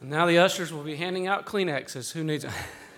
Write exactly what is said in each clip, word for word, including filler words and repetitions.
And now the ushers will be handing out Kleenexes. Who needs it?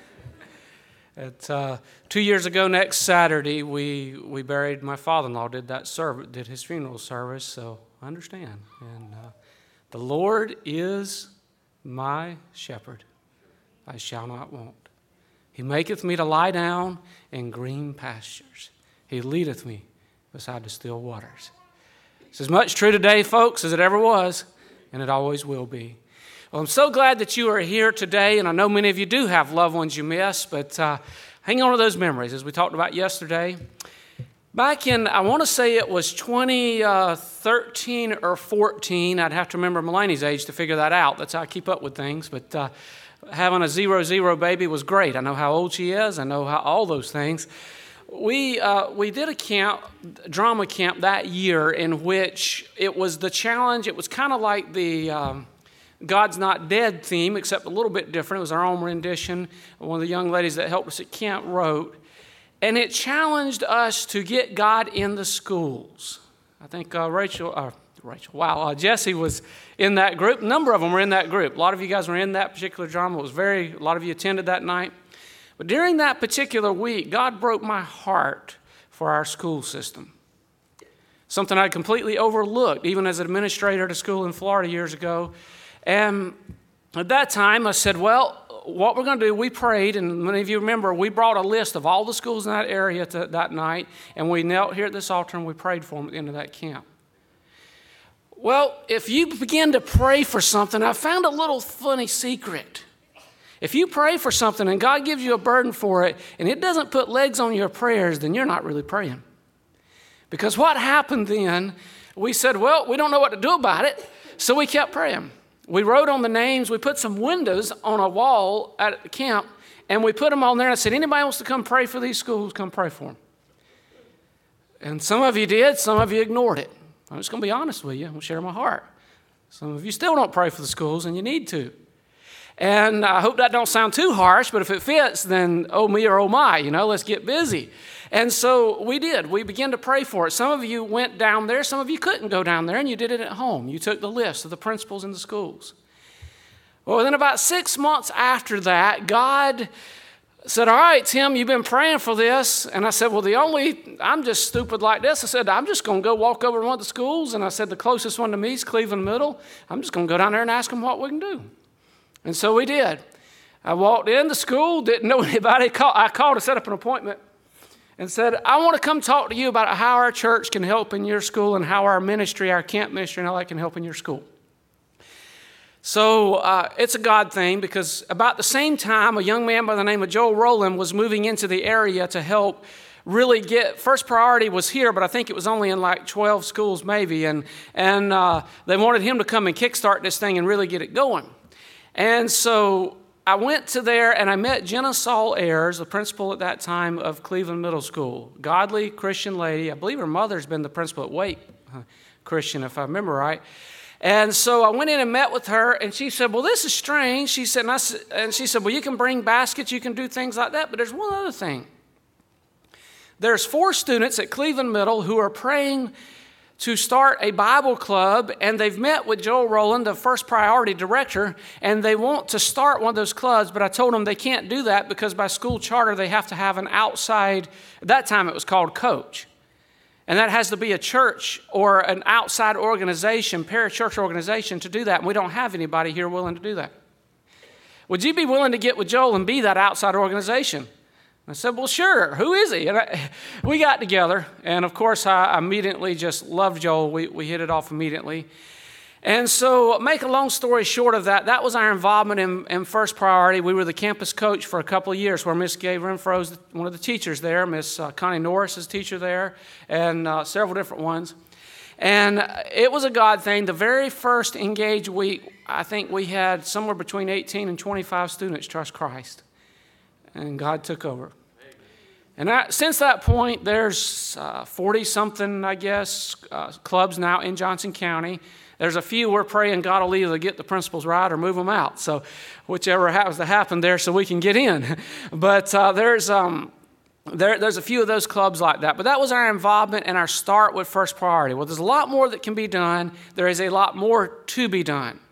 At, uh, two years ago, next Saturday, we we buried my father-in-law. Did that service, did his funeral service. So I understand. And uh, the Lord is my shepherd; I shall not want. He maketh me to lie down in green pastures. He leadeth me beside the still waters. It's as much true today, folks, as it ever was, and it always will be. Well, I'm so glad that you are here today, and I know many of you do have loved ones you miss, but uh, hang on to those memories, as we talked about yesterday. Back in, I want to say it was twenty thirteen or fourteen, I'd have to remember Mulaney's age to figure that out. That's how I keep up with things, but uh, having a zero zero baby was great. I know how old she is. I know how all those things. We uh, we did a camp, drama camp that year in which it was the challenge. It was kind of like the um, God's Not Dead theme, except a little bit different. It was our own rendition. One of the young ladies that helped us at camp wrote. And it challenged us to get God in the schools. I think uh, Rachel, uh, Rachel, wow, uh, Jesse was in that group. A number of them were in that group. A lot of you guys were in that particular drama. It was very, a lot of you attended that night. But during that particular week, God broke my heart for our school system. Something I'd completely overlooked, even as an administrator at a school in Florida years ago. And at that time, I said, well, what we're going to do, we prayed, and many of you remember, we brought a list of all the schools in that area to, that night, and we knelt here at this altar and we prayed for them at the end of that camp. Well, if you begin to pray for something, I found a little funny secret. If you pray for something and God gives you a burden for it, and it doesn't put legs on your prayers, then you're not really praying. Because what happened then, we said, well, we don't know what to do about it, so we kept praying. We wrote on the names, we put some windows on a wall at the camp, and we put them on there, and I said, anybody wants to come pray for these schools, come pray for them. And some of you did, some of you ignored it. I'm just going to be honest with you, I'm going to share my heart. Some of you still don't pray for the schools, and you need to. And I hope that don't sound too harsh, but if it fits, then oh me or oh my, you know, let's get busy. And so we did. We began to pray for it. Some of you went down there. Some of you couldn't go down there, and you did it at home. You took the list of the principals in the schools. Well, then about six months after that, God said, all right, Tim, you've been praying for this. And I said, well, the only, I'm just stupid like this. I said, I'm just going to go walk over to one of the schools. And I said, the closest one to me is Cleveland Middle. I'm just going to go down there and ask them what we can do. And so we did. I walked in the school, didn't know anybody. I called to set up an appointment and said, I want to come talk to you about how our church can help in your school and how our ministry, our camp ministry, and how that can help in your school. So uh, it's a God thing, because about the same time, a young man by the name of Joel Rowland was moving into the area to help really get, first priority was here, but I think it was only in like twelve schools maybe, and, and uh, they wanted him to come and kickstart this thing and really get it going. And so I went to there and I met Jenna Saul Ayers, the principal at that time of Cleveland Middle School. Godly Christian lady. I believe her mother's been the principal at Wake Christian, if I remember right. And so I went in and met with her, and she said, well, this is strange. She said, and, I, and she said, well, you can bring baskets, you can do things like that, but there's one other thing. There's four students at Cleveland Middle who are praying to start a Bible club, and they've met with Joel Rowland, the first priority director, and they want to start one of those clubs, but I told them they can't do that because by school charter they have to have an outside, at that time it was called coach, and that has to be a church or an outside organization, parachurch organization to do that, and we don't have anybody here willing to do that. Would you be willing to get with Joel and be that outside organization? I said, well, sure. Who is he? And I, we got together. And, of course, I immediately just loved Joel. We, we hit it off immediately. And so, make a long story short of that, that was our involvement in, in First Priority. We were the campus coach for a couple of years, where Miss Gay Renfro is one of the teachers there. Miss uh, Connie Norris is teacher there, and uh, several different ones. And it was a God thing. The very first Engage week, I think we had somewhere between eighteen and twenty-five students trust Christ. And God took over. And I, since that point, there's uh, forty-something, I guess, uh, clubs now in Johnson County. There's a few we're praying God will either get the principals right or move them out. So whichever happens to happen there so we can get in. But uh, there's um, there, there's a few of those clubs like that. But that was our involvement and our start with First Priority. Well, there's a lot more that can be done. There is a lot more to be done.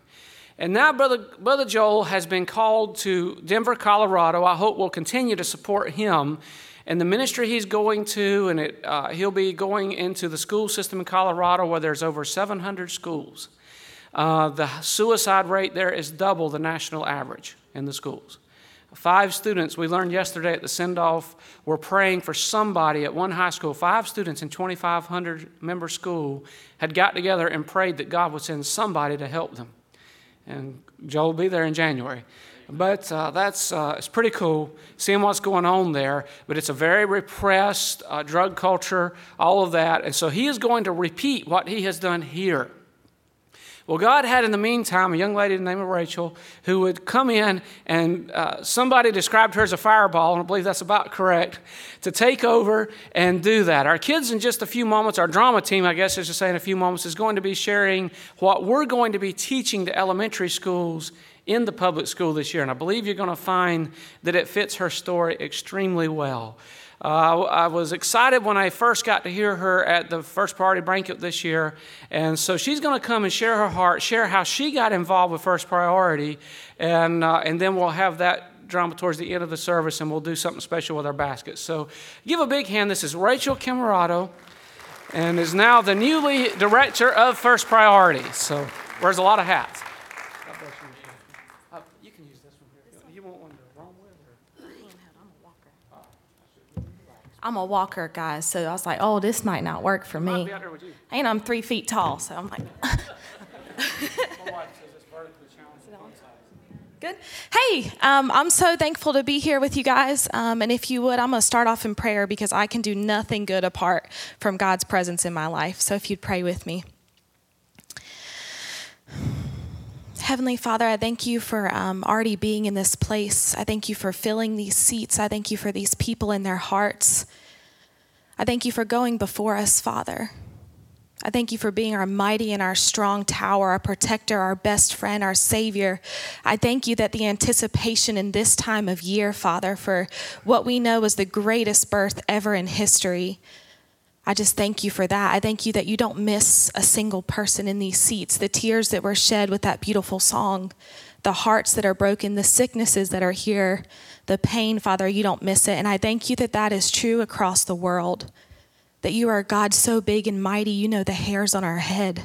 And now Brother, Brother Joel has been called to Denver, Colorado. I hope we'll continue to support him and the ministry he's going to, and it, uh, he'll be going into the school system in Colorado where there's over seven hundred schools. Uh, the suicide rate there is double the national average in the schools. Five students, we learned yesterday at the send-off, were praying for somebody at one high school. Five students in twenty-five hundred member school had got together and prayed that God would send somebody to help them. And Joel will be there in January. But uh, that's uh, it's pretty cool seeing what's going on there. But it's a very repressed uh, drug culture, all of that. And so he is going to repeat what he has done here. Well, God had in the meantime a young lady named Rachel who would come in, and uh, somebody described her as a fireball, and I believe that's about correct, to take over and do that. Our kids in just a few moments, our drama team, I guess I should say in a few moments, is going to be sharing what we're going to be teaching the elementary schools in the public school this year. And I believe you're going to find that it fits her story extremely well. Uh, I was excited when I first got to hear her at the First Priority Banquet this year. And so she's going to come and share her heart, share how she got involved with First Priority. And, uh, and then we'll have that drama towards the end of the service, and we'll do something special with our baskets. So give a big hand. This is Rachel Camerato, and is now the newly director of First Priority. So wears a lot of hats. God bless you. Uh, you can use this one here. You want one to roam with? Or? I'm a walker, guys, so I was like, oh, this might not work for me. Be out there with you. And I'm three feet tall, so I'm like... Good. Hey, um, I'm so thankful to be here with you guys, um, and if you would, I'm going to start off in prayer because I can do nothing good apart from God's presence in my life, so if you'd pray with me. Heavenly Father, I thank you for um, already being in this place. I thank you for filling these seats. I thank you for these people in their hearts. I thank you for going before us, Father. I thank you for being our mighty and our strong tower, our protector, our best friend, our Savior. I thank you that the anticipation in this time of year, Father, for what we know is the greatest birth ever in history, I just thank you for that. I thank you that you don't miss a single person in these seats. The tears that were shed with that beautiful song, the hearts that are broken, the sicknesses that are here, the pain, Father, you don't miss it. And I thank you that that is true across the world, that you are a God so big and mighty, you know the hairs on our head.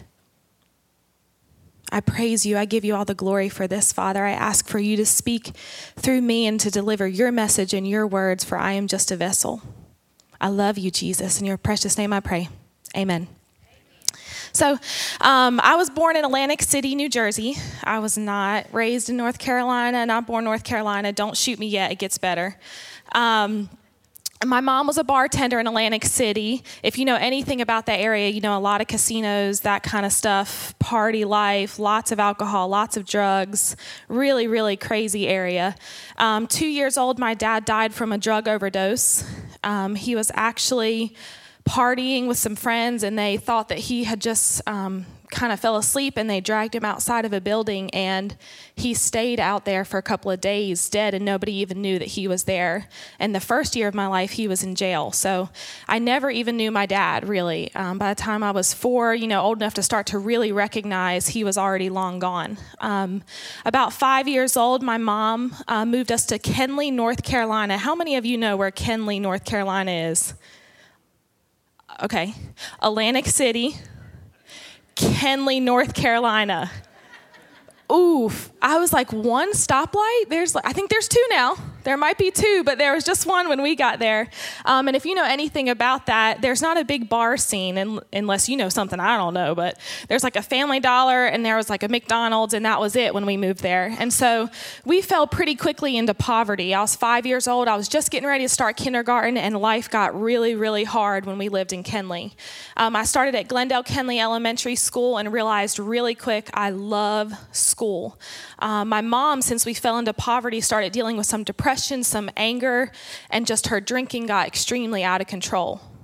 I praise you. I give you all the glory for this, Father. I ask for you to speak through me and to deliver your message and your words, for I am just a vessel. I love you, Jesus. In your precious name I pray. Amen. So um, I was born in Atlantic City, New Jersey. I was not raised in North Carolina, not born in North Carolina. Don't shoot me yet. It gets better. Um, my mom was a bartender in Atlantic City. If you know anything about that area, you know a lot of casinos, that kind of stuff, party life, lots of alcohol, lots of drugs, really, really crazy area. Um, two years old, my dad died from a drug overdose. Um, he was actually partying with some friends, and they thought that he had just um, kind of fell asleep, and they dragged him outside of a building, and he stayed out there for a couple of days dead, and nobody even knew that he was there. And the first year of my life, he was in jail. So I never even knew my dad, really. Um, by the time I was four, you know, old enough to start to really recognize, he was already long gone. Um, about five years old, my mom uh, moved us to Kenly, North Carolina. How many of you know where Kenly, North Carolina is? Okay. Atlantic City, Kenly, North Carolina. Oof. I was like, one stoplight? There's, like, I think there's two now. There might be two, but there was just one when we got there. Um, and if you know anything about that, there's not a big bar scene in, unless you know something I don't know, but there's like a Family Dollar and there was like a McDonald's, and that was it when we moved there. And so we fell pretty quickly into poverty. I was five years old. I was just getting ready to start kindergarten, and life got really, really hard when we lived in Kenly. Um, I started at Glendale Kenly Elementary School and realized really quick I love school. Um, my mom, since we fell into poverty, started dealing with some depression, some anger, and just her drinking got extremely out of control.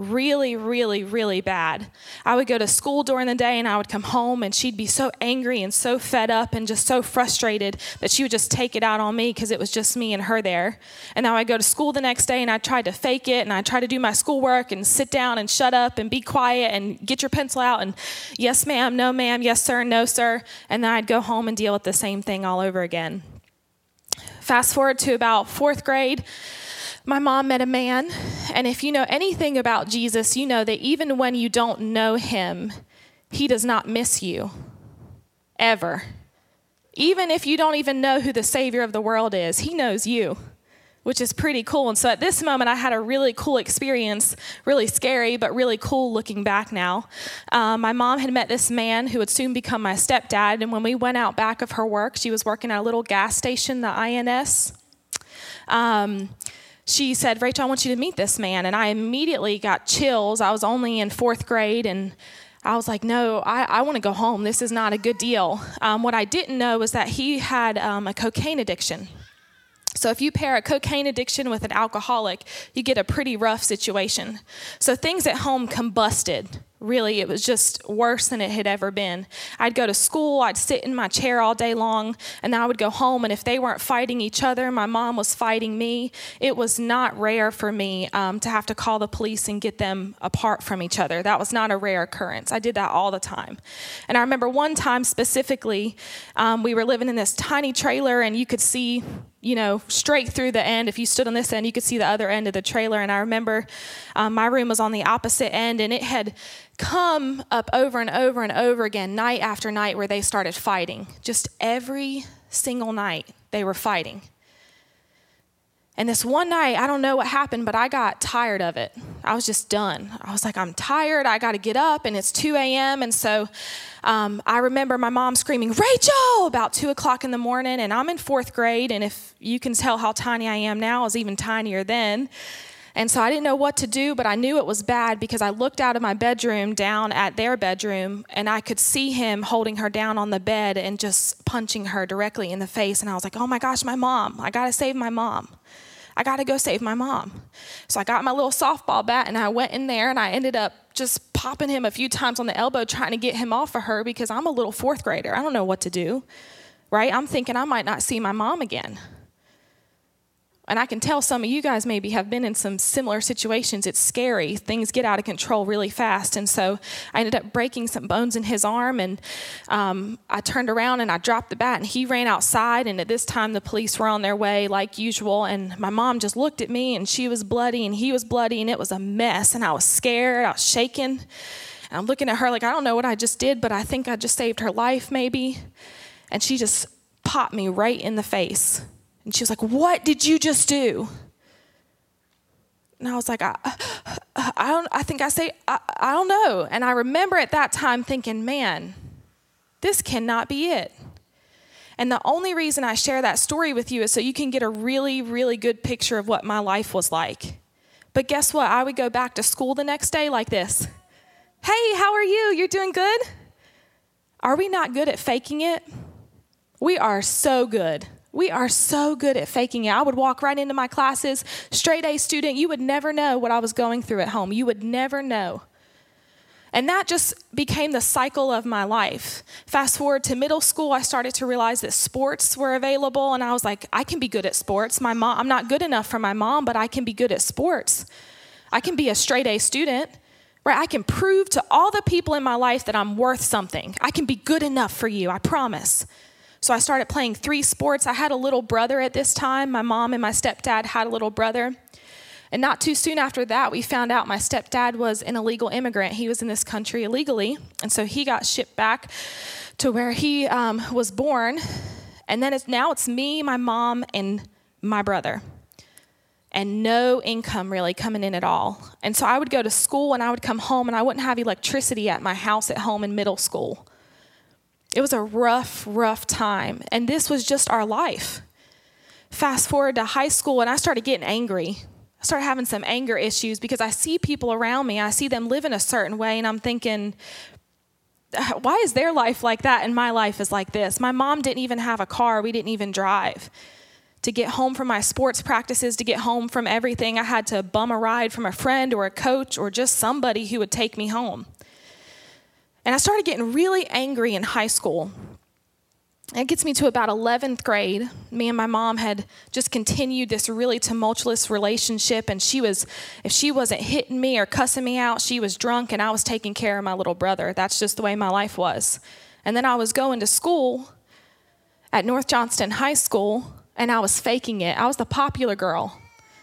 really, really, really bad. I would go to school during the day and I would come home and she'd be so angry and so fed up and just so frustrated that she would just take it out on me because it was just me and her there. And now I'd go to school the next day and I tried to fake it and I tried to do my schoolwork and sit down and shut up and be quiet and get your pencil out and yes ma'am, no ma'am, yes sir, no sir. And then I'd go home and deal with the same thing all over again. Fast forward to about fourth grade, my mom met a man, and if you know anything about Jesus, you know that even when you don't know him, he does not miss you, ever. Even if you don't even know who the Savior of the world is, he knows you, which is pretty cool. And so at this moment, I had a really cool experience, really scary, but really cool looking back now. Um, my mom had met this man who would soon become my stepdad, and when we went out back of her work, she was working at a little gas station, the I N S. Um... She said, Rachel, I want you to meet this man. And I immediately got chills. I was only in fourth grade, and I was like, no, I, I want to go home. This is not a good deal. Um, what I didn't know was that he had um, a cocaine addiction. So if you pair a cocaine addiction with an alcoholic, you get a pretty rough situation. So things at home combusted. Really, it was just worse than it had ever been. I'd go to school, I'd sit in my chair all day long, and then I would go home, and if they weren't fighting each other, my mom was fighting me. It was not rare for me um, to have to call the police and get them apart from each other. That was not a rare occurrence. I did that all the time. And I remember one time specifically, um, we were living in this tiny trailer, and you could see, you know, straight through the end. If you stood on this end, you could see the other end of the trailer. And I remember um, my room was on the opposite end, and it had come up over and over and over again, night after night, where they started fighting. Just every single night they were fighting. And this one night, I don't know what happened, but I got tired of it. I was just done. I was like, I'm tired. I got to get up, and it's two a.m. And so um, I remember my mom screaming, Rachel, about two o'clock in the morning, and I'm in fourth grade, and if you can tell how tiny I am now, I was even tinier then. And so I didn't know what to do, but I knew it was bad because I looked out of my bedroom down at their bedroom, and I could see him holding her down on the bed and just punching her directly in the face. And I was like, oh my gosh, my mom. I got to save my mom. I got to go save my mom. So I got my little softball bat, and I went in there, and I ended up just popping him a few times on the elbow trying to get him off of her because I'm a little fourth grader. I don't know what to do, right? I'm thinking I might not see my mom again. And I can tell some of you guys maybe have been in some similar situations. It's scary. Things get out of control really fast. And so I ended up breaking some bones in his arm, and um, I turned around and I dropped the bat, and he ran outside. And at this time, the police were on their way like usual. And my mom just looked at me, and she was bloody and he was bloody, and it was a mess. And I was scared. I was shaking. And I'm looking at her like, I don't know what I just did, but I think I just saved her life maybe. And she just popped me right in the face. And she was like, what did you just do? And I was like, I, I don't, I think I say, I, I don't know. And I remember at that time thinking, man, this cannot be it. And the only reason I share that story with you is so you can get a really, really good picture of what my life was like. But guess what? I would go back to school the next day like this. Hey, how are you? You're doing good? Are we not good at faking it? We are so good. We are so good at faking it. I would walk right into my classes, straight A student. You would never know what I was going through at home. You would never know. And that just became the cycle of my life. Fast forward to middle school, I started to realize that sports were available, and I was like, I can be good at sports. My mom, I'm not good enough for my mom, but I can be good at sports. I can be a straight A student, right? I can prove to all the people in my life that I'm worth something. I can be good enough for you, I promise. So I started playing three sports. I had a little brother at this time. My mom and my stepdad had a little brother. And not too soon after that, we found out my stepdad was an illegal immigrant. He was in this country illegally. And so he got shipped back to where he um, was born. And then it's, now it's me, my mom, and my brother. And no income really coming in at all. And so I would go to school, and I would come home, and I wouldn't have electricity at my house at home in middle school. It was a rough, rough time. And this was just our life. Fast forward to high school, and I started getting angry. I started having some anger issues because I see people around me. I see them living a certain way, and I'm thinking, why is their life like that and my life is like this? My mom didn't even have a car. We didn't even drive. To get home from my sports practices, to get home from everything, I had to bum a ride from a friend or a coach or just somebody who would take me home. And I started getting really angry in high school. It gets me to about eleventh grade. Me and my mom had just continued this really tumultuous relationship, and she was, if she wasn't hitting me or cussing me out, she was drunk, and I was taking care of my little brother. That's just the way my life was. And then I was going to school at North Johnston High School, and I was faking it. I was the popular girl.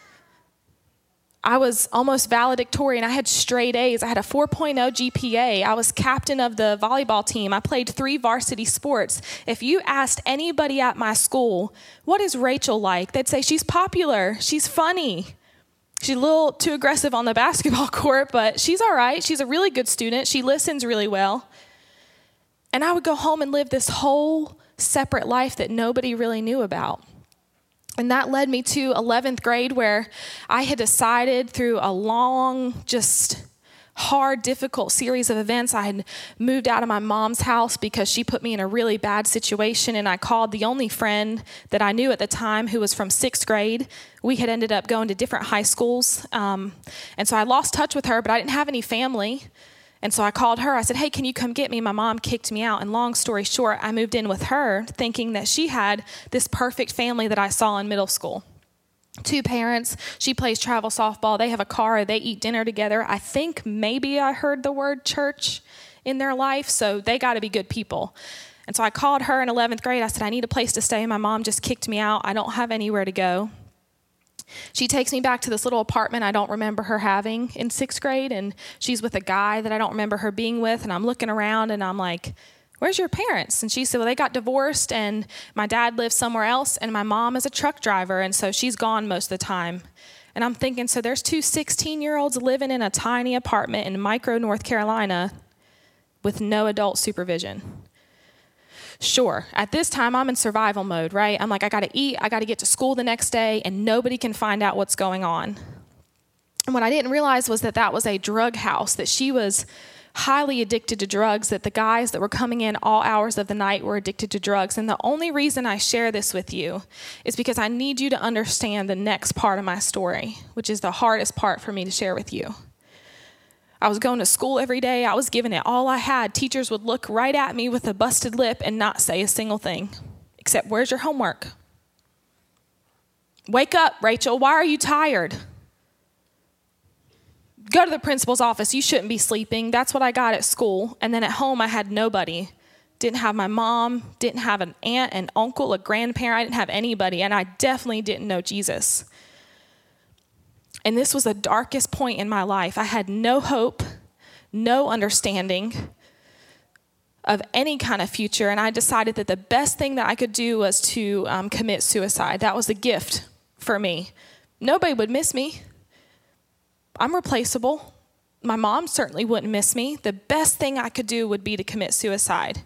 I was almost valedictorian. I had straight A's. I had a four point oh G P A. I was captain of the volleyball team. I played three varsity sports. If you asked anybody at my school, what is Rachel like? They'd say, she's popular. She's funny. She's a little too aggressive on the basketball court, but she's all right. She's a really good student. She listens really well. And I would go home and live this whole separate life that nobody really knew about. And that led me to eleventh grade, where I had decided through a long, just hard, difficult series of events. I had moved out of my mom's house because she put me in a really bad situation, and I called the only friend that I knew at the time who was from sixth grade. We had ended up going to different high schools, um, and so I lost touch with her, but I didn't have any family. And so I called her. I said, hey, can you come get me? My mom kicked me out. And long story short, I moved in with her thinking that she had this perfect family that I saw in middle school. Two parents. She plays travel softball. They have a car. They eat dinner together. I think maybe I heard the word church in their life, so they got to be good people. And so I called her in eleventh grade. I said, I need a place to stay. My mom just kicked me out. I don't have anywhere to go. She takes me back to this little apartment I don't remember her having in sixth grade, and she's with a guy that I don't remember her being with, and I'm looking around, and I'm like, where's your parents? And she said, well, they got divorced, and my dad lives somewhere else, and my mom is a truck driver, and so she's gone most of the time. And I'm thinking, so there's two sixteen-year-olds living in a tiny apartment in Micro, North Carolina with no adult supervision. Sure, at this time, I'm in survival mode, right? I'm like, I got to eat, I got to get to school the next day, and nobody can find out what's going on. And what I didn't realize was that that was a drug house, that she was highly addicted to drugs, that the guys that were coming in all hours of the night were addicted to drugs. And the only reason I share this with you is because I need you to understand the next part of my story, which is the hardest part for me to share with you. I was going to school every day. I was giving it all I had. Teachers would look right at me with a busted lip and not say a single thing, except, where's your homework? Wake up, Rachel. Why are you tired? Go to the principal's office. You shouldn't be sleeping. That's what I got at school. And then at home, I had nobody. Didn't have my mom, didn't have an aunt, an uncle, a grandparent. I didn't have anybody, and I definitely didn't know Jesus. And this was the darkest point in my life. I had no hope, no understanding of any kind of future, and I decided that the best thing that I could do was to um, commit suicide. That was a gift for me. Nobody would miss me. I'm replaceable. My mom certainly wouldn't miss me. The best thing I could do would be to commit suicide.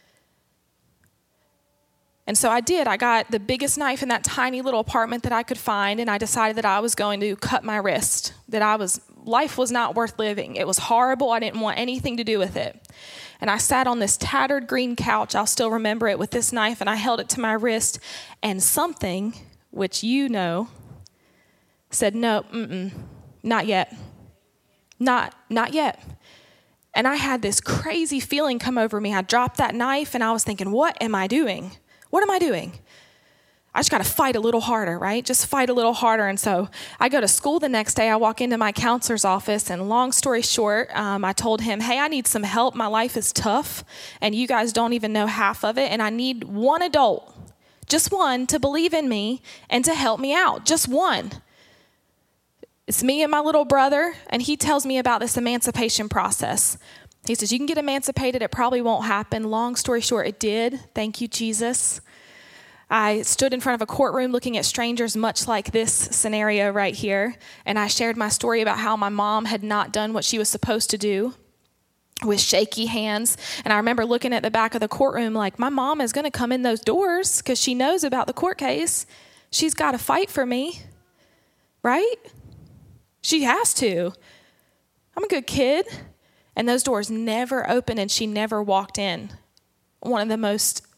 And so I did. I got the biggest knife in that tiny little apartment that I could find, and I decided that I was going to cut my wrist, that I was, life was not worth living. It was horrible. I didn't want anything to do with it. And I sat on this tattered green couch, I'll still remember it, with this knife, and I held it to my wrist, and something, which you know, said, no, mm-mm, not yet. Not, not yet. And I had this crazy feeling come over me. I dropped that knife, and I was thinking, what am I doing? What am I doing? I just got to fight a little harder, right? Just fight a little harder. And so I go to school the next day. I walk into my counselor's office, and long story short, um, I told him, hey, I need some help. My life is tough, and you guys don't even know half of it, and I need one adult, just one, to believe in me and to help me out, just one. It's me and my little brother, and he tells me about this emancipation process. He says, you can get emancipated. It probably won't happen. Long story short, it did. Thank you, Jesus. I stood in front of a courtroom looking at strangers, much like this scenario right here, and I shared my story about how my mom had not done what she was supposed to do with shaky hands. And I remember looking at the back of the courtroom like, my mom is going to come in those doors because she knows about the court case. She's got to fight for me, right? She has to. I'm a good kid. And those doors never opened, and she never walked in. One of the most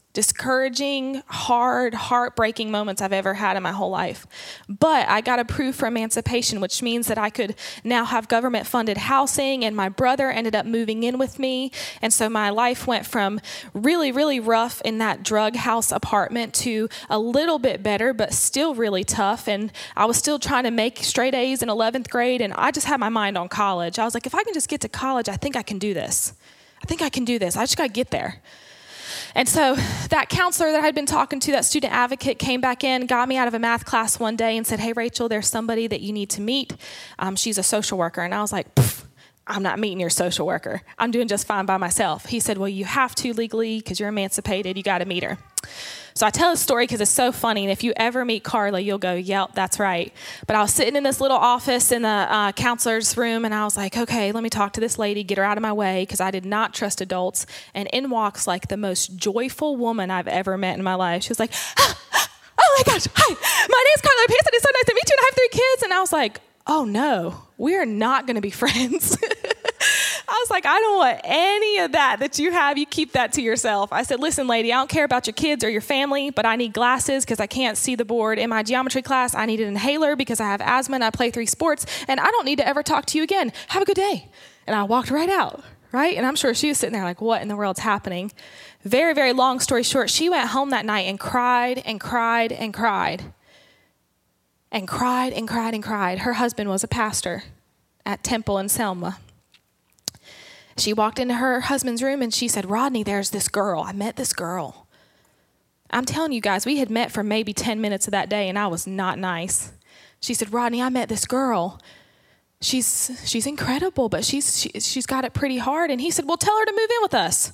discouraging, hard, heartbreaking moments I've ever had in my whole life. But I got approved for emancipation, which means that I could now have government-funded housing, and my brother ended up moving in with me. And so my life went from really, really rough in that drug house apartment to a little bit better, but still really tough. And I was still trying to make straight A's in eleventh grade, and I just had my mind on college. I was like, if I can just get to college, I think I can do this. I think I can do this. I just got to get there. And so that counselor that I'd been talking to, that student advocate, came back in, got me out of a math class one day and said, hey, Rachel, there's somebody that you need to meet. Um, she's a social worker. And I was like, I'm not meeting your social worker. I'm doing just fine by myself. He said, well, you have to legally because you're emancipated. You got to meet her. So I tell this story because it's so funny. And if you ever meet Carla, you'll go, yep, that's right. But I was sitting in this little office in the uh, counselor's room, and I was like, okay, let me talk to this lady, get her out of my way, because I did not trust adults. And in walks like the most joyful woman I've ever met in my life. She was like, ah, oh my gosh, hi, my name's Carla Pearson. It's so nice to meet you, and I have three kids. And I was like, oh no, we are not going to be friends. I was like, I don't want any of that that you have. You keep that to yourself. I said, listen, lady, I don't care about your kids or your family, but I need glasses because I can't see the board. In my geometry class, I need an inhaler because I have asthma and I play three sports, and I don't need to ever talk to you again. Have a good day. And I walked right out, right? And I'm sure she was sitting there like, what in the world's happening? Very, very long story short, she went home that night and cried and cried and cried and cried and cried and cried. Her husband was a pastor at Temple in Selma. She walked into her husband's room and she said, Rodney, there's this girl. I met this girl. I'm telling you guys, we had met for maybe ten minutes of that day, and I was not nice. She said, Rodney, I met this girl. She's she's incredible, but she's she, she's got it pretty hard. And he said, well, tell her to move in with us.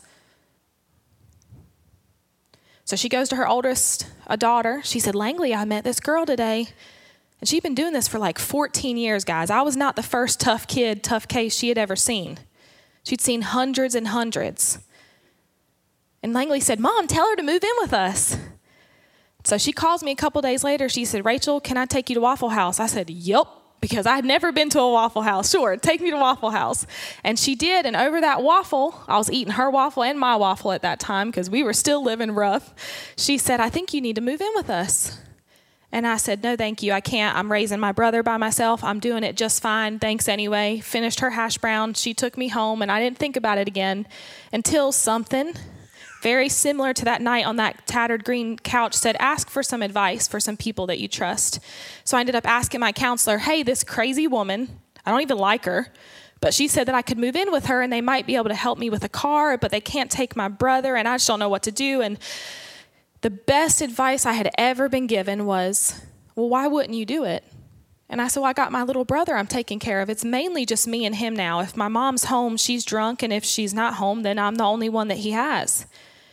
So she goes to her oldest, a daughter. She said, Langley, I met this girl today. And she'd been doing this for like fourteen years, guys. I was not the first tough kid, tough case she had ever seen. She'd seen hundreds and hundreds. And Langley said, Mom, tell her to move in with us. So she calls me a couple days later. She said, Rachel, can I take you to Waffle House? I said, yep, because I had never been to a Waffle House. Sure, take me to Waffle House. And she did. And over that waffle, I was eating her waffle and my waffle at that time because we were still living rough. She said, I think you need to move in with us. And I said, no, thank you. I can't. I'm raising my brother by myself. I'm doing it just fine. Thanks anyway. Finished her hash brown. She took me home, and I didn't think about it again until something very similar to that night on that tattered green couch said, ask for some advice for some people that you trust. So I ended up asking my counselor, hey, this crazy woman, I don't even like her, but she said that I could move in with her and they might be able to help me with a car, but they can't take my brother, and I just don't know what to do. And the best advice I had ever been given was, well, why wouldn't you do it? And I said, well, I got my little brother I'm taking care of. It's mainly just me and him now. If my mom's home, she's drunk. And if she's not home, then I'm the only one that he has.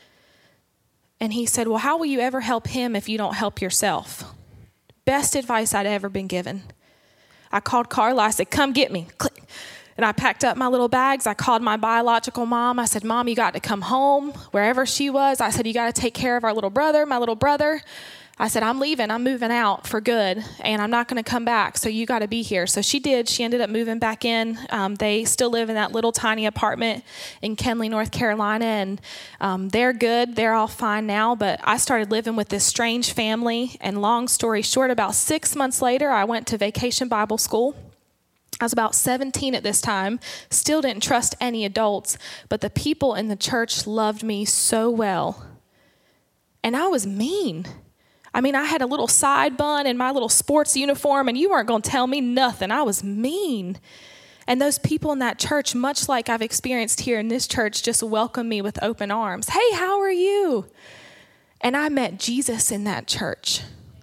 And he said, well, how will you ever help him if you don't help yourself? Best advice I'd ever been given. I called Carla. I said, come get me. Click. And I packed up my little bags. I called my biological mom. I said, Mom, you got to come home, wherever she was. I said, you got to take care of our little brother, my little brother. I said, I'm leaving. I'm moving out for good, and I'm not going to come back, so you got to be here. So she did. She ended up moving back in. Um, they still live in that little tiny apartment in Kenly, North Carolina, and um, they're good. They're all fine now, but I started living with this strange family, and long story short, about six months later, I went to Vacation Bible School. I was about seventeen at this time, still didn't trust any adults, but the people in the church loved me so well. And I was mean. I mean, I had a little side bun and my little sports uniform, and you weren't going to tell me nothing. I was mean. And those people in that church, much like I've experienced here in this church, just welcomed me with open arms. Hey, how are you? And I met Jesus in that church.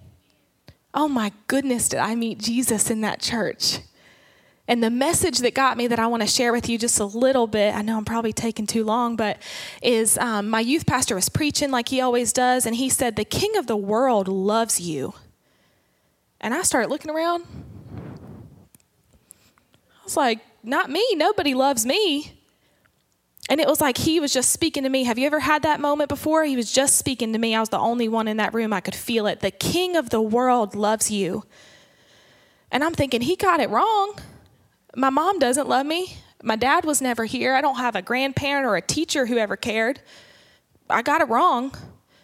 Oh my goodness, did I meet Jesus in that church? And the message that got me that I want to share with you just a little bit, I know I'm probably taking too long, but is um, my youth pastor was preaching like he always does, and he said, the king of the world loves you. And I started looking around. I was like, not me. Nobody loves me. And it was like he was just speaking to me. Have you ever had that moment before? He was just speaking to me. I was the only one in that room. I could feel it. The king of the world loves you. And I'm thinking, he got it wrong. My mom doesn't love me. My dad was never here. I don't have a grandparent or a teacher who ever cared. I got it wrong.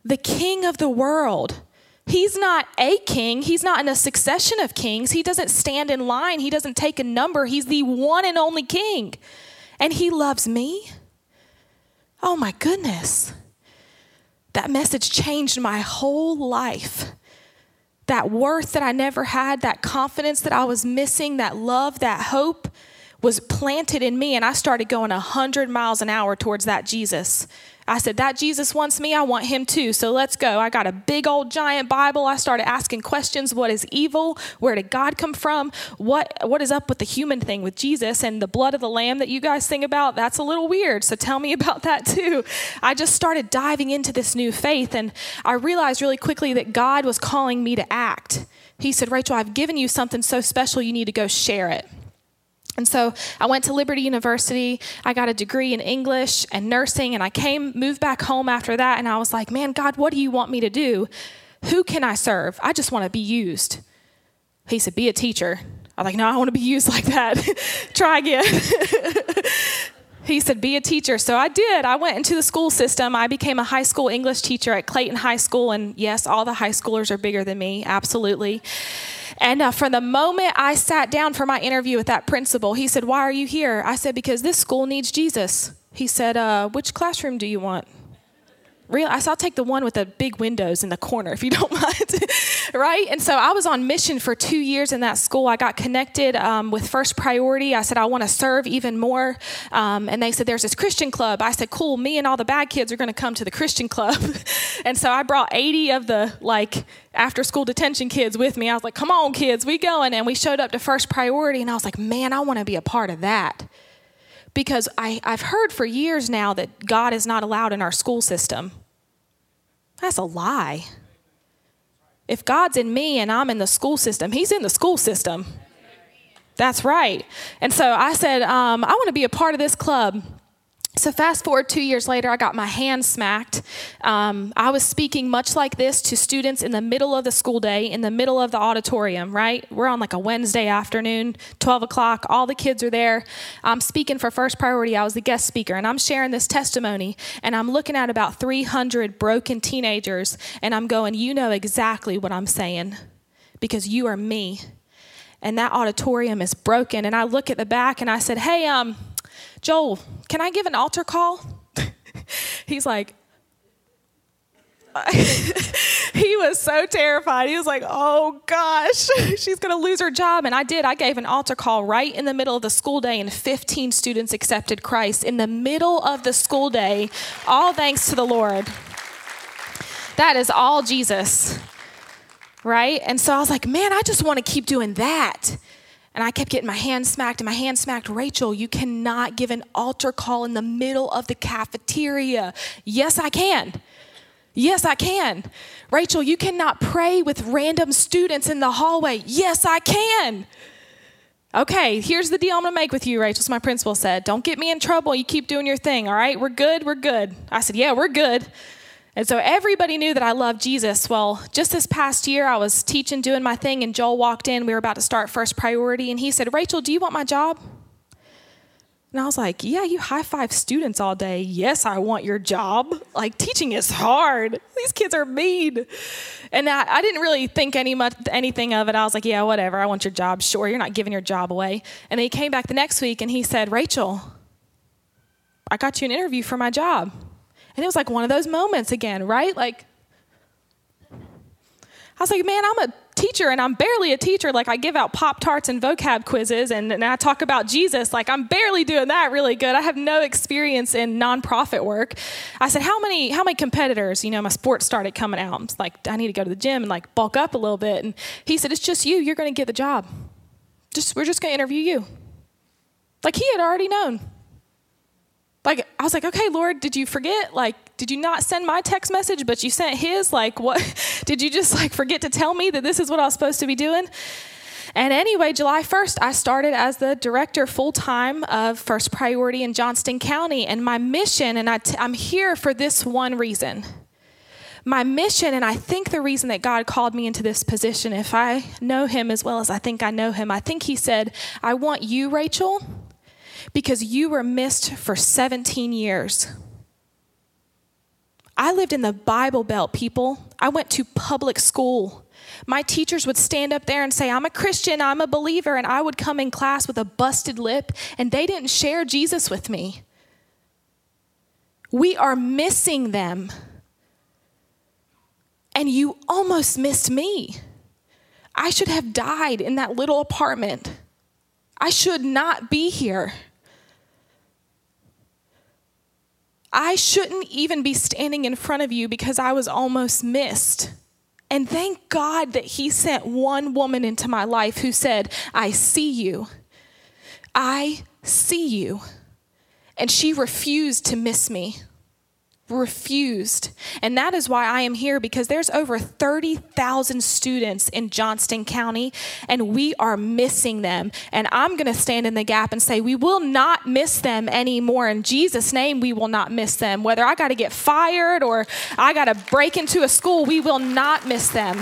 the king of the world. He's not a king. He's not in a succession of kings. He doesn't stand in line. He doesn't take a number. He's the one and only king. And he loves me. Oh my goodness. That message changed my whole life. That worth that I never had, that confidence that I was missing, that love, that hope was planted in me. And I started going one hundred miles an hour towards that Jesus. I said, that Jesus wants me, I want him too. So let's go. I got a big old giant Bible. I started asking questions. What is evil? Where did God come from? What What is up with the human thing with Jesus and the blood of the lamb that you guys sing about? That's a little weird. So tell me about that too. I just started diving into this new faith, and I realized really quickly that God was calling me to act. He said, Rachel, I've given you something so special, you need to go share it. And so I went to Liberty University. I got a degree in English and nursing, and I came, moved back home after that, and I was like, man, God, what do you want me to do? Who can I serve? I just want to be used. He said, be a teacher. I was like, no, I want to be used like that. Try again. He said, be a teacher. So I did. I went into the school system. I became a high school English teacher at Clayton High School, and yes, all the high schoolers are bigger than me, absolutely. And uh, from the moment I sat down for my interview with that principal, he said, why are you here? I said, because this school needs Jesus. He said, uh, which classroom do you want? Real, I said, I'll take the one with the big windows in the corner, if you don't mind, right? And so I was on mission for two years in that school. I got connected um, with First Priority. I said, I want to serve even more. Um, and they said, there's this Christian club. I said, cool, me and all the bad kids are going to come to the Christian club. And so I brought eighty of the, like, after-school detention kids with me. I was like, come on, kids, we going. And we showed up to First Priority, and I was like, man, I want to be a part of that. Because I, I've heard for years now that God is not allowed in our school system. That's a lie. If God's in me and I'm in the school system, he's in the school system. That's right. And so I said, um, I want to be a part of this club. So fast forward two years later, I got my hand smacked. Um, I was speaking much like this to students in the middle of the school day, in the middle of the auditorium, right? We're on like a Wednesday afternoon, twelve o'clock. All the kids are there. I'm speaking for First Priority. I was the guest speaker, and I'm sharing this testimony, and I'm looking at about three hundred broken teenagers, and I'm going, you know exactly what I'm saying because you are me. And that auditorium is broken, and I look at the back, and I said, hey, um, Joel, can I give an altar call? He's like, he was so terrified. He was like, oh gosh, she's going to lose her job. And I did. I gave an altar call right in the middle of the school day, and fifteen students accepted Christ in the middle of the school day, all thanks to the Lord. That is all Jesus, right? And so I was like, man, I just want to keep doing that. And I kept getting my hand smacked, and my hand smacked. Rachel, you cannot give an altar call in the middle of the cafeteria. Yes, I can. Yes, I can. Rachel, you cannot pray with random students in the hallway. Yes, I can. Okay, here's the deal I'm going to make with you, Rachel. So my principal said, don't get me in trouble. You keep doing your thing, all right? We're good, we're good. I said, yeah, we're good. And so everybody knew that I loved Jesus. Well, just this past year, I was teaching, doing my thing, and Joel walked in. We were about to start First Priority, and he said, Rachel, do you want my job? And I was like, yeah, you high-five students all day. Yes, I want your job. Like, teaching is hard. These kids are mean. And I, I didn't really think any much, anything of it. I was like, yeah, whatever. I want your job. Sure, you're not giving your job away. And then he came back the next week, and he said, Rachel, I got you an interview for my job. And it was like one of those moments again, right? Like, I was like, man, I'm a teacher, and I'm barely a teacher. Like, I give out Pop-Tarts and vocab quizzes, and, and I talk about Jesus. Like, I'm barely doing that really good. I have no experience in nonprofit work. I said, how many how many competitors? You know, my sports started coming out. I'm like, I need to go to the gym and, like, bulk up a little bit. And he said, it's just you. You're going to get the job. Just We're just going to interview you. Like, he had already known. Like, I was like, okay, Lord, did you forget? Like, did you not send my text message, but you sent his? Like, what? Did you just, like, forget to tell me that this is what I was supposed to be doing? And anyway, July first, I started as the director full-time of First Priority in Johnston County. And my mission, and I t- I'm here for this one reason. My mission, and I think the reason that God called me into this position, if I know him as well as I think I know him, I think he said, I want you, Rachel, because you were missed for seventeen years. I lived in the Bible Belt, people. I went to public school. My teachers would stand up there and say, I'm a Christian, I'm a believer, and I would come in class with a busted lip, and they didn't share Jesus with me. We are missing them. And you almost missed me. I should have died in that little apartment. I should not be here. I shouldn't even be standing in front of you because I was almost missed. And thank God that he sent one woman into my life who said, I see you. I see you. And she refused to miss me. Refused. And that is why I am here, because there's over thirty thousand students in Johnston County, and we are missing them. And I'm going to stand in the gap and say, we will not miss them anymore. In Jesus' name, we will not miss them. Whether I got to get fired or I got to break into a school, we will not miss them.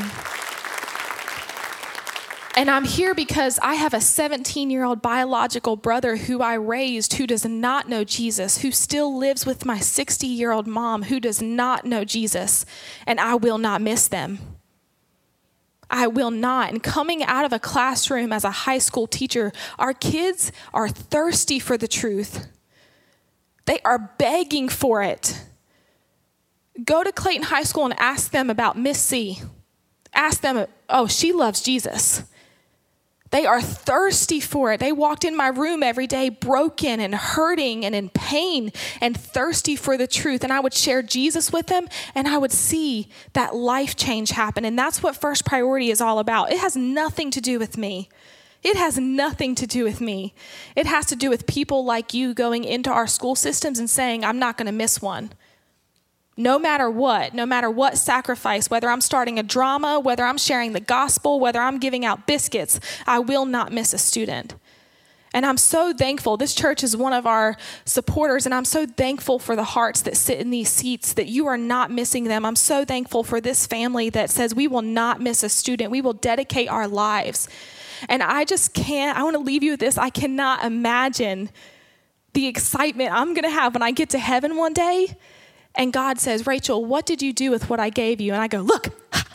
And I'm here because I have a seventeen-year-old biological brother who I raised who does not know Jesus, who still lives with my sixty-year-old mom who does not know Jesus, and I will not miss them. I will not. And coming out of a classroom as a high school teacher, our kids are thirsty for the truth. They are begging for it. Go to Clayton High School and ask them about Miss C. Ask them, oh, she loves Jesus. They are thirsty for it. They walked in my room every day broken and hurting and in pain and thirsty for the truth. And I would share Jesus with them, and I would see that life change happen. And that's what First Priority is all about. It has nothing to do with me. It has nothing to do with me. It has to do with people like you going into our school systems and saying, I'm not going to miss one. No matter what, no matter what sacrifice, whether I'm starting a drama, whether I'm sharing the gospel, whether I'm giving out biscuits, I will not miss a student. And I'm so thankful. This church is one of our supporters, and I'm so thankful for the hearts that sit in these seats, that you are not missing them. I'm so thankful for this family that says we will not miss a student. We will dedicate our lives. And I just can't, I want to leave you with this. I cannot imagine the excitement I'm going to have when I get to heaven one day. And God says, Rachel, what did you do with what I gave you? And I go, look.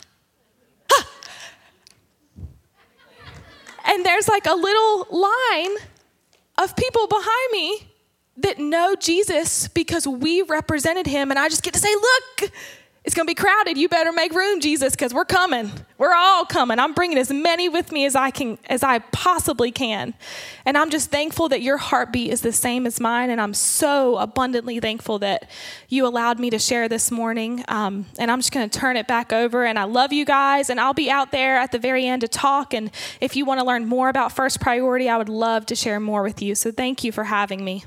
And there's like a little line of people behind me that know Jesus because we represented him. And I just get to say, look, it's going to be crowded. You better make room, Jesus, because we're coming. We're all coming. I'm bringing as many with me as I can, as I possibly can. And I'm just thankful that your heartbeat is the same as mine. And I'm so abundantly thankful that you allowed me to share this morning. Um, and I'm just going to turn it back over. And I love you guys. And I'll be out there at the very end to talk. And if you want to learn more about First Priority, I would love to share more with you. So thank you for having me.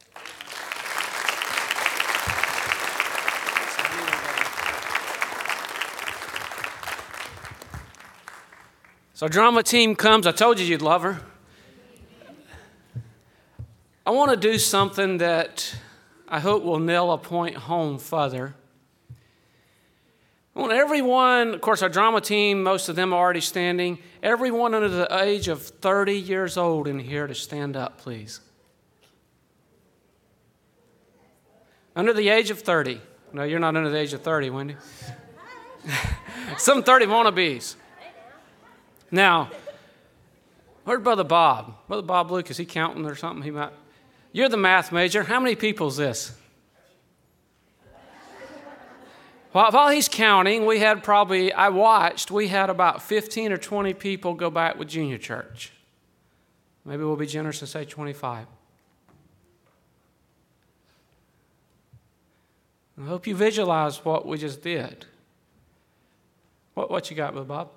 So drama team comes. I told you you'd love her. I want to do something that I hope will nail a point home further. I want everyone, of course, our drama team, most of them are already standing. Everyone under the age of thirty years old in here to stand up, please. Under the age of thirty. No, you're not under the age of thirty, Wendy. Some thirty wannabes. Now, where's Brother Bob? Brother Bob Luke, is he counting or something? He might. You're the math major. How many people is this? While, while he's counting, we had probably, I watched, we had about fifteen or twenty people go back with junior church. Maybe we'll be generous and say twenty-five. I hope you visualize what we just did. What, what you got, Brother Bob?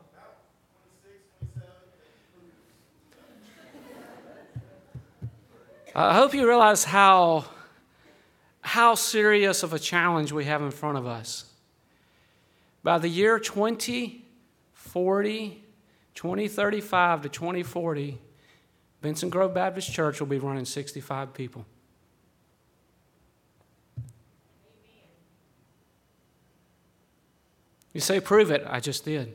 I hope you realize how, how serious of a challenge we have in front of us. By the year twenty forty, twenty thirty-five to twenty forty, Benson Grove Baptist Church will be running sixty-five people. You say, prove it. I just did.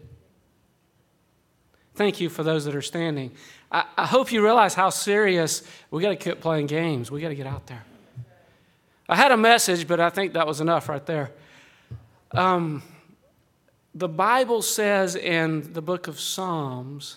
Thank you for those that are standing. I, I hope you realize how serious. We got to quit playing games. We got to get out there. I had a message, but I think that was enough right there. Um, the Bible says in the book of Psalms,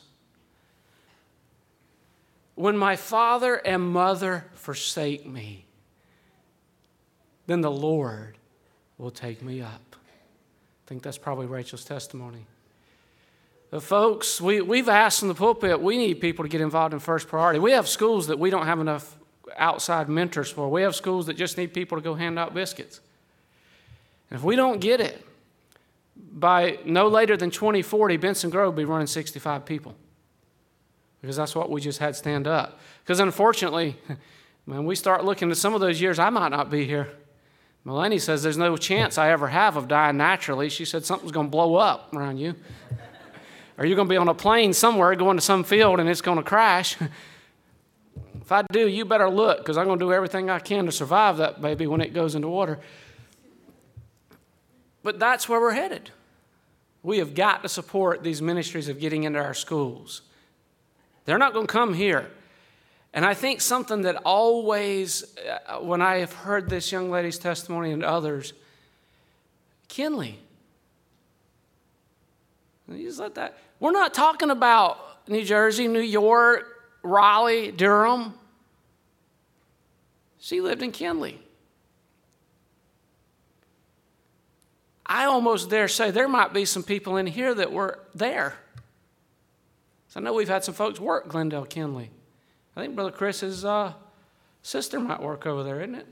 when my father and mother forsake me, then the Lord will take me up. I think that's probably Rachel's testimony. Uh, folks, we, we've asked in the pulpit, we need people to get involved in First Priority. We have schools that we don't have enough outside mentors for. We have schools that just need people to go hand out biscuits. And if we don't get it, by no later than twenty forty, Benson Grove will be running sixty-five people. Because that's what we just had stand up. Because unfortunately, when we start looking at some of those years, I might not be here. Melanie says there's no chance I ever have of dying naturally. She said something's going to blow up around you. Or you're going to be on a plane somewhere going to some field and it's going to crash. If I do, you better look, because I'm going to do everything I can to survive that baby when it goes into water. But that's where we're headed. We have got to support these ministries of getting into our schools. They're not going to come here. And I think something that always, uh, when I have heard this young lady's testimony and others, Kinley, you just let that. We're not talking about New Jersey, New York, Raleigh, Durham. She lived in Kinley. I almost dare say there might be some people in here that were there. So I know we've had some folks work Glendale, Kinley. I think Brother Chris's uh, sister might work over there, isn't it?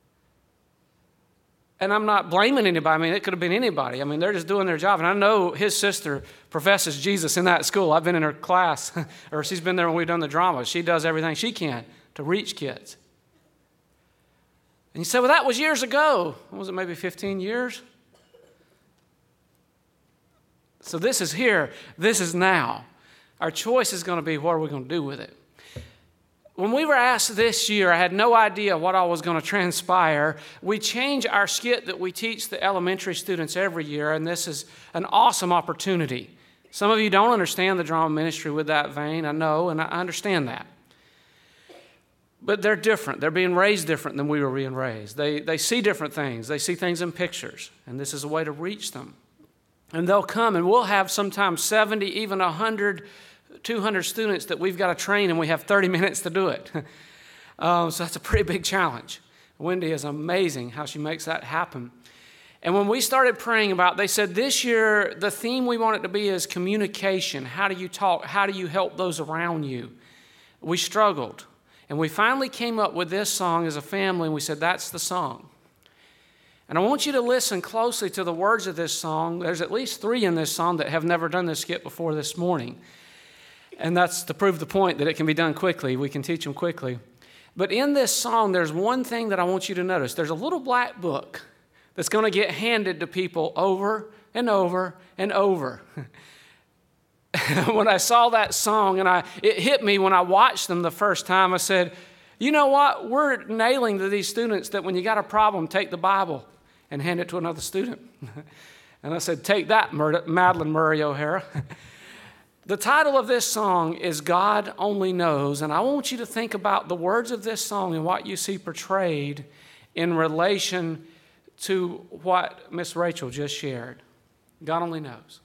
And I'm not blaming anybody. I mean, it could have been anybody. I mean, they're just doing their job. And I know his sister professes Jesus in that school. I've been in her class, or she's been there when we've done the drama. She does everything she can to reach kids. And you say, well, that was years ago. What was it, maybe fifteen years? So this is here. This is now. Our choice is going to be what are we going to do with it. When we were asked this year, I had no idea what all was going to transpire. We change our skit that we teach the elementary students every year, and this is an awesome opportunity. Some of you don't understand the drama ministry with that vein, I know, and I understand that. But they're different. They're being raised different than we were being raised. They, they see different things. They see things in pictures, and this is a way to reach them. And they'll come, and we'll have sometimes seventy, even one hundred, two hundred students that we've got to train, and we have thirty minutes to do it. um, so that's a pretty big challenge. Wendy is amazing how she makes that happen. And when we started praying about, they said this year the theme we want it to be is communication. How do you talk? How do you help those around you? We struggled. And we finally came up with this song as a family, and we said that's the song. And I want you to listen closely to the words of this song. There's at least three in this song that have never done this skit before this morning. And that's to prove the point that it can be done quickly. We can teach them quickly. But in this song, there's one thing that I want you to notice. There's a little black book that's going to get handed to people over and over and over. When I saw that song, and I it hit me when I watched them the first time, I said, you know what? We're nailing to these students that when you got a problem, take the Bible and hand it to another student. And I said, take that, Madeline Murray O'Hara. The title of this song is God Only Knows, and I want you to think about the words of this song and what you see portrayed in relation to what Miss Rachel just shared. God only knows.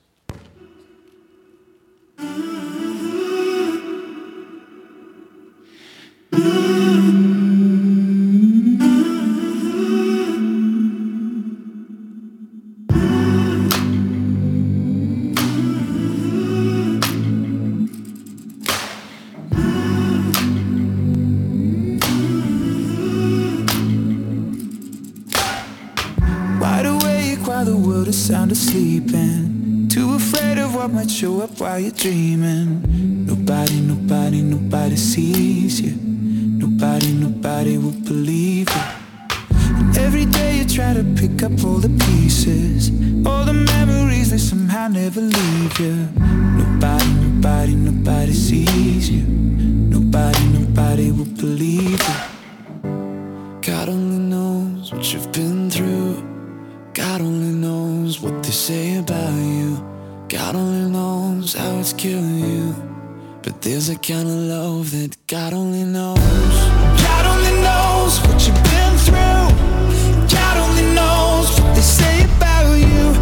Sound asleep and too afraid of what might show up while you're dreaming. Nobody, nobody, nobody sees you. Nobody, nobody will believe you. And every day you try to pick up all the pieces, all the memories that somehow never leave you. Nobody, nobody, nobody sees you. Nobody, nobody will believe you. God only knows what you've been through. God only knows what they say about you. God only knows how it's killing you. But there's a kind of love that God only knows. God only knows what you've been through. God only knows what they say about you.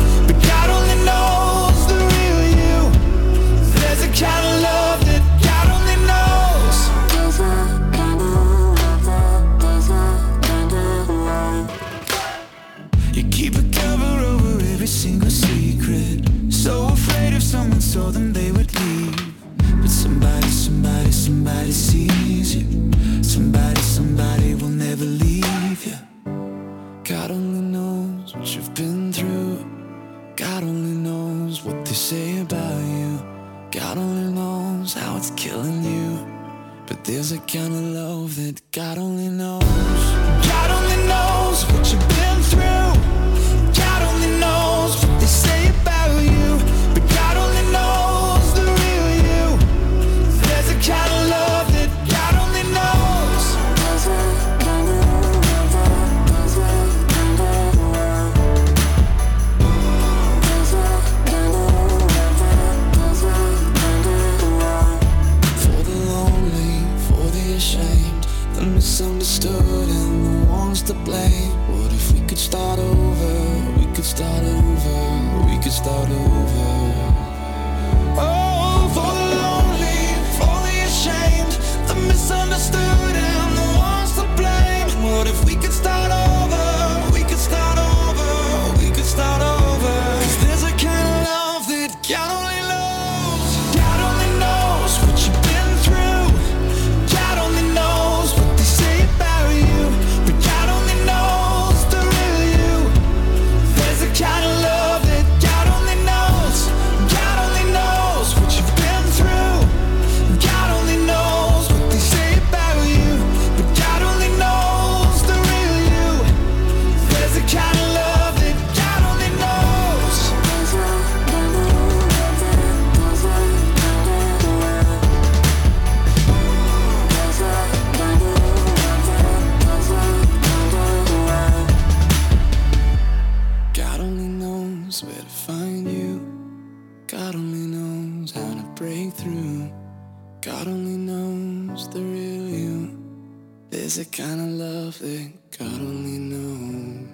someone told them they would leave. But somebody, somebody, somebody sees you. Somebody, somebody will never leave you. God only knows what you've been through. God only knows what they say about you. God only knows how it's killing you. But there's a kind of love that God only knows. God only knows what you've been through. God only knows what they say about you. But God only knows the real you. There's a kind of love that God only knows. For the lonely, for the ashamed, the misunderstood and the ones to blame. What if we could start over? We could start over. We could start over. Oh, for the lonely, for the ashamed, the misunderstood and the ones to blame. What if we could start over? We could start over. We could start over. 'Cause there's a kind of love that God only knows. God only knows what you've been through. God only knows what they say about you. But God only knows the real you. There's a kind of love that God only knows. God only knows what you've been through. God only knows what they say about you. But God only knows the real you. There's a kind of love that God only knows. God only knows where to find you. God only knows how to break through. God only knows the real you. There's a kind of love that God only knows.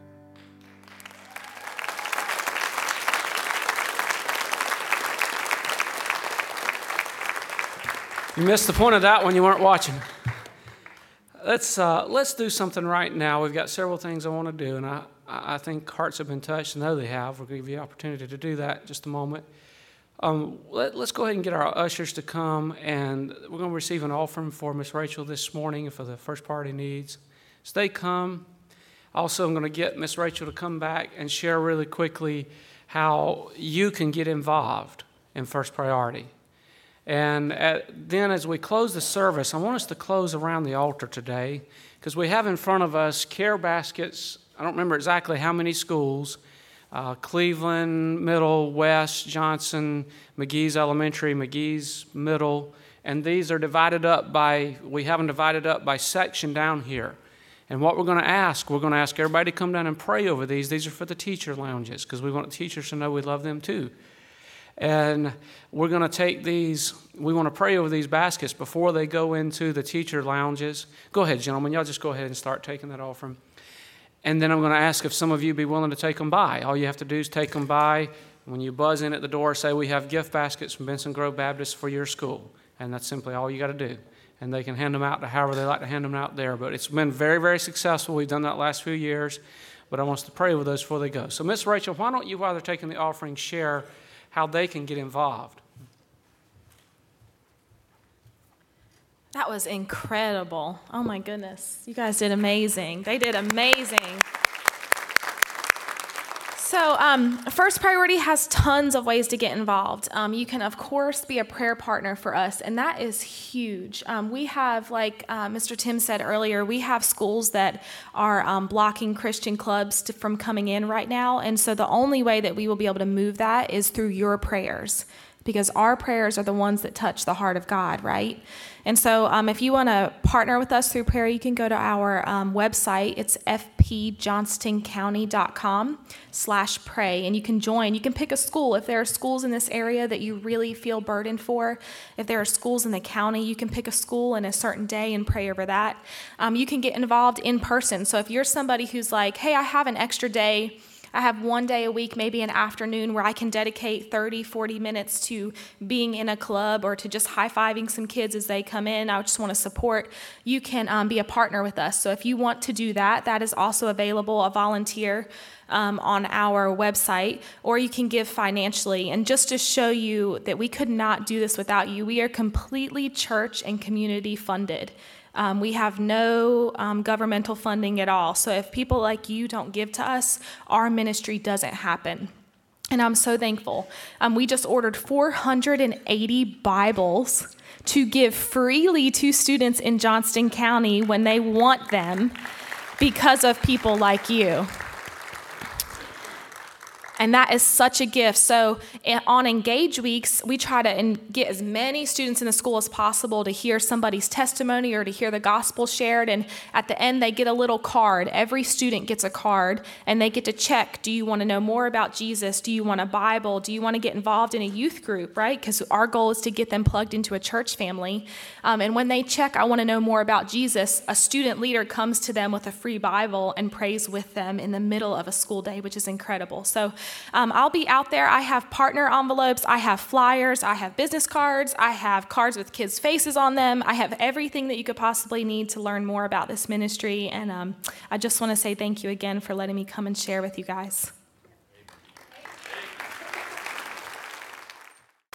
You missed the point of that when you weren't watching. Let's uh, let's do something right now. We've got several things I want to do, and I, I think hearts have been touched. I know they have. We're going to give you the opportunity to do that in just a moment. Um, let, let's go ahead and get our ushers to come, and we're going to receive an offering for Miss Rachel this morning for the First Priority needs. As they come, also I'm going to get Miss Rachel to come back and share really quickly how you can get involved in First Priority. And at, then as we close the service, I want us to close around the altar today because we have in front of us care baskets. I don't remember exactly how many schools, uh, Cleveland, Middle, West, Johnson, McGee's Elementary, McGee's Middle, and these are divided up by, we have them divided up by section down here. And what we're going to ask, we're going to ask everybody to come down and pray over these. These are for the teacher lounges because we want the teachers to know we love them too. And we're going to take these, we want to pray over these baskets before they go into the teacher lounges. Go ahead, gentlemen. Y'all just go ahead and start taking that offering. And then I'm going to ask if some of you be willing to take them by. All you have to do is take them by. When you buzz in at the door, say, we have gift baskets from Benson Grove Baptist for your school. And that's simply all you got to do. And they can hand them out to however they like to hand them out there. But it's been very, very successful. We've done that last few years. But I want us to pray with those before they go. So, Miss Rachel, why don't you, while they're taking the offering, share how they can get involved? That was incredible. Oh my goodness. You guys did amazing. They did amazing. So um, First Priority has tons of ways to get involved. Um, you can, of course, be a prayer partner for us, and that is huge. Um, we have, like uh, Mister Tim said earlier, we have schools that are um, blocking Christian clubs to, from coming in right now, and so the only way that we will be able to move that is through your prayers, because our prayers are the ones that touch the heart of God, right? And so um, if you want to partner with us through prayer, you can go to our um, website. It's f p johnston county dot com slash pray, and you can join. You can pick a school. If there are schools in this area that you really feel burdened for, if there are schools in the county, you can pick a school in a certain day and pray over that. Um, you can get involved in person. So if you're somebody who's like, hey, I have an extra day, I have one day a week, maybe an afternoon, where I can dedicate thirty, forty minutes to being in a club or to just high-fiving some kids as they come in. I just want to support. You can um, be a partner with us. So if you want to do that, that is also available, a volunteer um, on our website, or you can give financially. And just to show you that we could not do this without you, we are completely church and community funded. Um, we have no um, governmental funding at all. So if people like you don't give to us, our ministry doesn't happen. And I'm so thankful. Um, we just ordered four hundred eighty Bibles to give freely to students in Johnston County when they want them because of people like you. And that is such a gift. So on Engage Weeks, we try to get as many students in the school as possible to hear somebody's testimony or to hear the gospel shared. And at the end, they get a little card. Every student gets a card, and they get to check, do you want to know more about Jesus? Do you want a Bible? Do you want to get involved in a youth group, right? Because our goal is to get them plugged into a church family. Um, and when they check, I want to know more about Jesus, a student leader comes to them with a free Bible and prays with them in the middle of a school day, which is incredible. So Um, I'll be out there. I have partner envelopes. I have flyers. I have business cards. I have cards with kids' faces on them. I have everything that you could possibly need to learn more about this ministry. And um, I just want to say thank you again for letting me come and share with you guys.